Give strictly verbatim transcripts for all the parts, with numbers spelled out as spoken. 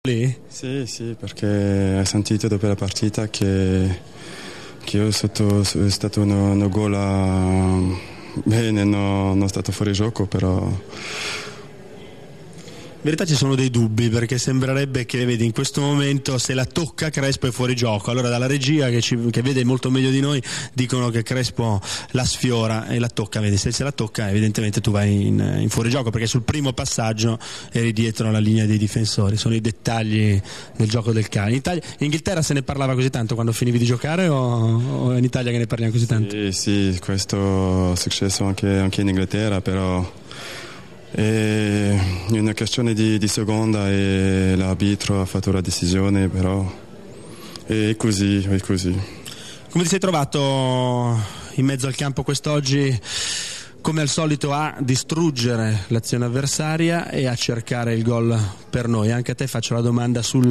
lì? Sì, sì, perché hai sentito dopo la partita che, che io sotto, è stato uno, uno gol a... bene, no, non è stato fuori gioco, però... In verità ci sono dei dubbi, perché sembrerebbe che, vedi, in questo momento se la tocca Crespo è fuori gioco. Allora dalla regia che, ci, che vede molto meglio di noi dicono che Crespo la sfiora e la tocca, vedi, se se la tocca evidentemente tu vai in, in fuori gioco, perché sul primo passaggio eri dietro la linea dei difensori. Sono i dettagli del gioco del calcio. In, Italia, in Inghilterra se ne parlava così tanto quando finivi di giocare, o, o è in Italia che ne parliamo così tanto? Sì, sì, questo è successo anche, anche in Inghilterra, però... è una questione di, di seconda e l'arbitro ha fatto la decisione, però è così, è così. Come ti sei trovato in mezzo al campo quest'oggi, come al solito a distruggere l'azione avversaria e a cercare il gol per noi? Anche a te faccio la domanda sul,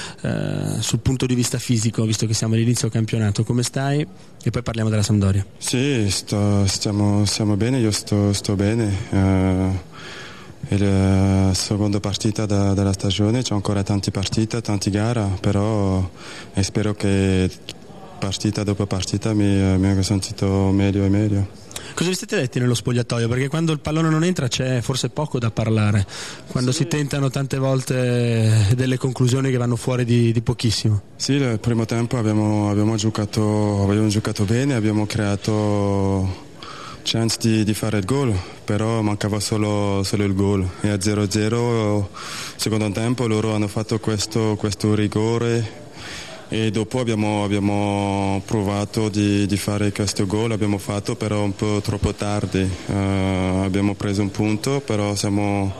eh, sul punto di vista fisico, visto che siamo all'inizio campionato, come stai? E poi parliamo della Sampdoria. Sì, sto, stiamo, stiamo bene, io sto, sto bene. Uh, è la seconda partita da, della stagione, c'è ancora tante partite, tante gare, però eh, spero che partita dopo partita mi, mi ho sentito meglio e meglio. Cosa vi siete detti nello spogliatoio? Perché quando il pallone non entra c'è forse poco da parlare, quando sì. si tentano tante volte delle conclusioni che vanno fuori di, di pochissimo. Sì, il primo tempo abbiamo, abbiamo, giocato, abbiamo giocato bene, abbiamo creato chance di, di fare il gol, però mancava solo, solo il gol. E a zero a zero, secondo tempo, loro hanno fatto questo, questo rigore e dopo abbiamo, abbiamo provato di, di fare questo gol, abbiamo fatto però un po' troppo tardi. Uh, abbiamo preso un punto, però siamo,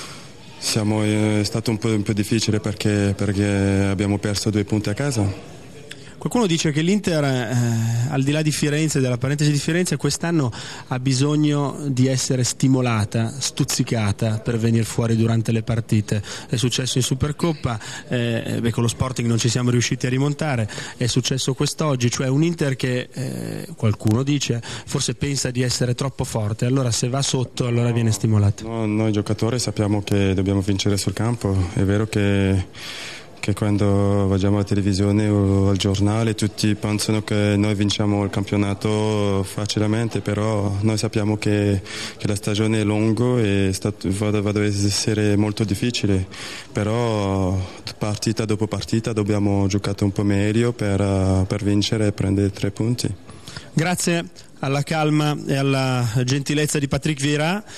siamo, è stato un po', un po' difficile perché, perché abbiamo perso due punti a casa. Qualcuno dice che l'Inter, eh, al di là di Firenze, della parentesi di Firenze, quest'anno ha bisogno di essere stimolata, stuzzicata per venire fuori durante le partite. È successo in Supercoppa, eh, beh, con lo Sporting non ci siamo riusciti a rimontare, è successo quest'oggi, cioè un Inter che, eh, qualcuno dice, forse pensa di essere troppo forte, allora se va sotto allora viene stimolata. No, noi giocatori sappiamo che dobbiamo vincere sul campo, è vero che che quando vediamo alla televisione o al giornale tutti pensano che noi vinciamo il campionato facilmente, però noi sappiamo che, che la stagione è lunga e stato, va, va ad essere molto difficile, però partita dopo partita dobbiamo giocare un po' meglio per, per vincere e prendere tre punti. Grazie alla calma e alla gentilezza di Patrick Vieira.